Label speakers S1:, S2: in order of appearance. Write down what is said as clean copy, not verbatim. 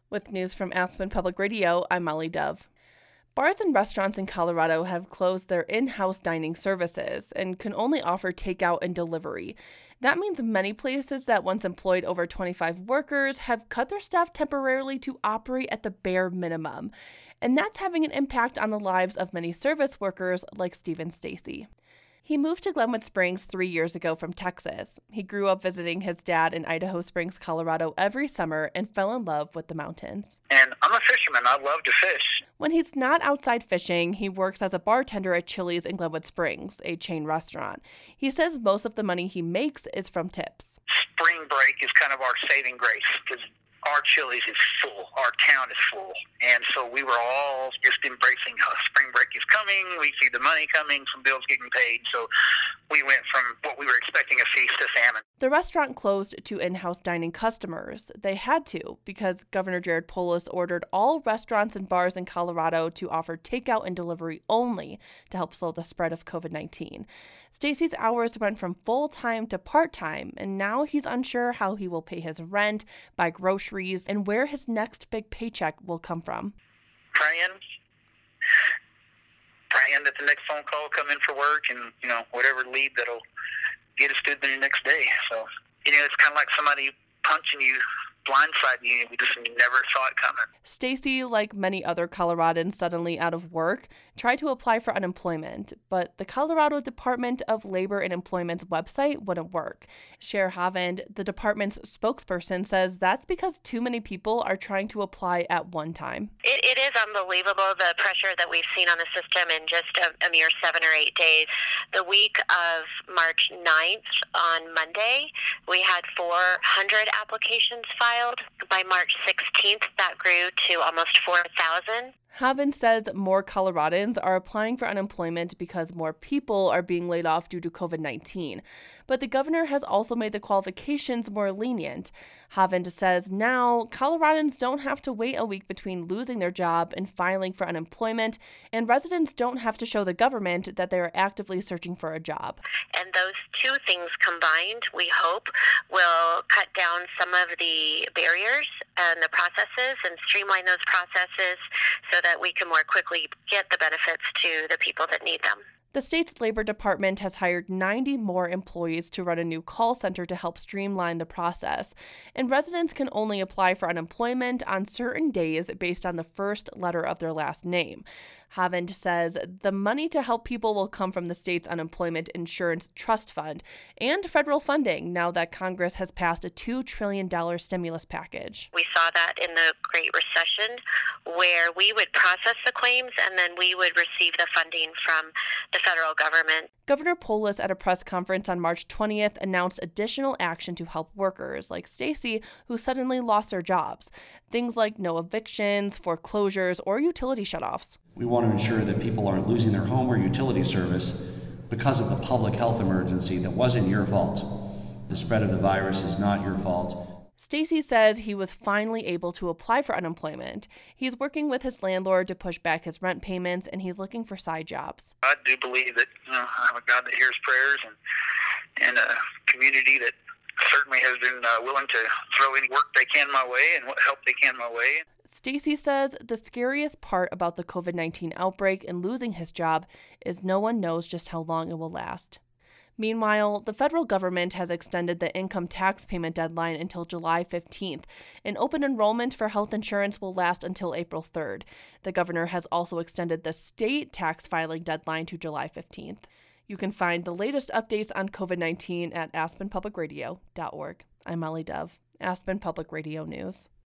S1: With news from Aspen Public Radio, I'm Molly Dove. Bars and restaurants in Colorado have closed their in-house dining services and can only offer takeout and delivery. That means many places that once employed over 25 workers have cut their staff temporarily to operate at the bare minimum. And that's having an impact on the lives of many service workers like Stephen Stacy. He moved to Glenwood Springs 3 years ago from Texas. He grew up visiting his dad in Idaho Springs, Colorado every summer and fell in love with the mountains.
S2: And I'm a fisherman. I love to fish.
S1: When he's not outside fishing, he works as a bartender at Chili's in Glenwood Springs, a chain restaurant. He says most of the money he makes is from tips.
S2: Spring break is kind of our saving grace because our Chili's is full. Our town is full. And so we were all just embracing spring break is coming. We see the money coming, some bills getting paid. So we went from what we were expecting a feast to famine.
S1: The restaurant closed to in-house dining customers. They had to because Governor Jared Polis ordered all restaurants and bars in Colorado to offer takeout and delivery only to help slow the spread of COVID-19. Stacy's hours went from full-time to part-time, and now he's unsure how he will pay his rent, buy groceries, and where his next big paycheck will come from.
S2: Praying that the next phone call will come in for work and, whatever lead that'll get us through the next day. So, it's kind of like somebody punching you, blindsiding you. We just never saw it coming.
S1: Stacy, like many other Coloradans suddenly out of work, tried to apply for unemployment, but the Colorado Department of Labor and Employment's website wouldn't work. Cher Havend, the department's spokesperson, says that's because too many people are trying to apply at one time.
S3: It is unbelievable, the pressure that we've seen on the system in just a mere 7 or 8 days. The week of March 9th, on Monday, we had 400 applications filed. By March 16th, that grew to almost 4,000.
S1: Havend says more Coloradans are applying for unemployment because more people are being laid off due to COVID-19. But the governor has also made the qualifications more lenient. Havend says now Coloradans don't have to wait a week between losing their job and filing for unemployment, and residents don't have to show the government that they are actively searching for a job.
S3: And those two things combined, we hope, will cut down some of the barriers and the processes and streamline those processes so that we can more quickly get the benefits to the people that need them.
S1: The state's labor department has hired 90 more employees to run a new call center to help streamline the process. And residents can only apply for unemployment on certain days based on the first letter of their last name. Havend says the money to help people will come from the state's unemployment insurance trust fund and federal funding now that Congress has passed a $2 trillion stimulus package.
S3: We saw that in the Great Recession where we would process the claims and then we would receive the funding from the federal government.
S1: Governor Polis at a press conference on March 20th announced additional action to help workers like Stacy who suddenly lost their jobs. Things like no evictions, foreclosures, or utility shutoffs.
S4: We want to ensure that people aren't losing their home or utility service because of the public health emergency that wasn't your fault. The spread of the virus is not your fault.
S1: Stacy says he was finally able to apply for unemployment. He's working with his landlord to push back his rent payments, and he's looking for side jobs.
S2: I do believe that I have a God that hears prayers and a community that certainly has been willing to throw any work they can my way and what help they can my way.
S1: Stacy says the scariest part about the COVID-19 outbreak and losing his job is no one knows just how long it will last. Meanwhile, the federal government has extended the income tax payment deadline until July 15th, and open enrollment for health insurance will last until April 3rd. The governor has also extended the state tax filing deadline to July 15th. You can find the latest updates on COVID-19 at aspenpublicradio.org. I'm Molly Dove, Aspen Public Radio News.